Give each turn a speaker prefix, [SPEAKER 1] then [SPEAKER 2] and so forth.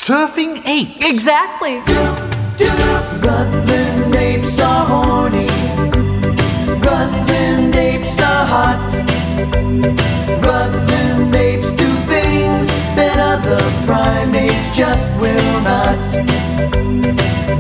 [SPEAKER 1] Surfing apes.
[SPEAKER 2] Exactly.
[SPEAKER 3] Rutland apes are horny. Rutland apes are hot. Rutland apes do things that other primates just will not.